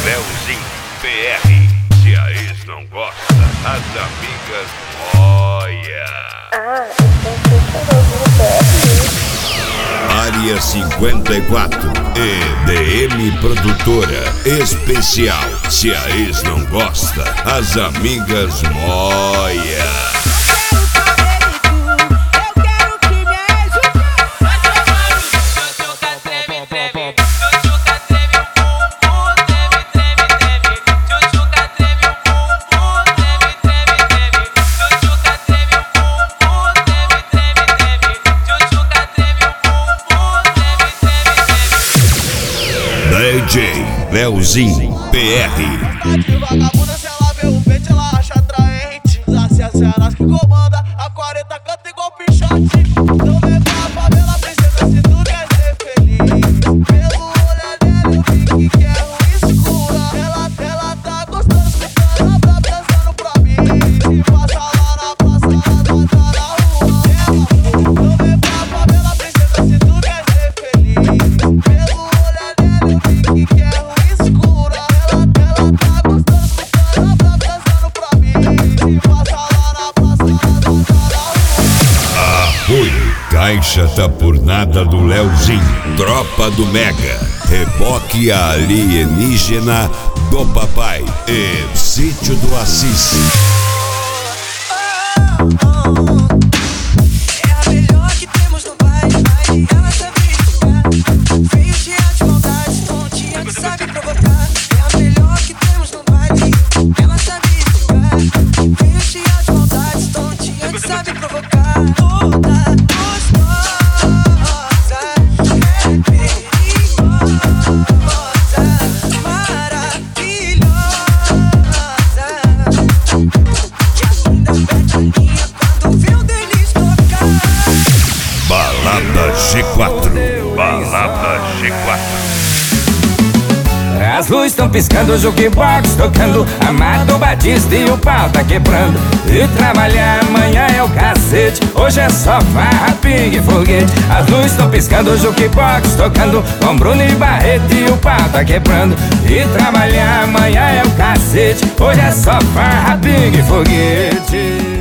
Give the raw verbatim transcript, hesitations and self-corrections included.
Leozinho P R. Se a ex não gosta, as amigas olha. Ah, então você é Leozinho P R. Área cinquenta e quatro e D M Produtora Especial. Se a ex não gosta, as amigas moia. D J Leozinho P R. Vagabunda, se ela vê o pente, ela acha atraente. Se as elas que comanda, a quarenta canta igual pichote. Não vem pra favela, princesa, se tu quer ser feliz. Pelo olhar dela eu vi que é ruim escura. Ela, ela tá gostando, escutando a braba, dançando pra mim. Se passa lá na praça, ela tá na rua. Não vem pra favela, princesa, se tu quer ser feliz. Pelo olhar dela eu vi que é ruim escura. Ela, ela tá gostando, escutando a braba, dançando pra mim. Se passa lá na praça, ela tá na rua. Apoio Caixa tá por nada do Leozinho. Tropa do Mega. Reboque alienígena do papai. E Sítio do Assis. É a melhor que temos no baile, baile. Ela sabe jogar, veio cheia de maldade, tontinha que sabe provocar. É a melhor que temos no baile. Ela sabe jogar, veio cheia de maldade, tontinha que sabe provocar. Toda gostosa, é perigosa, maravilhosa. E ainda perde a linha quando vê o Denis tocar. Balada G quatro. Balada G quatro. As luzes estão piscando, o jukebox tocando, Amado Batista e o pau tá quebrando. E trabalhar amanhã é o cacete, hoje é só farra, pingue e foguete. As luzes estão piscando, o jukebox tocando, com Bruno e Barreto e o pau tá quebrando. E trabalhar amanhã é o cacete, hoje é só farra, pingue e foguete.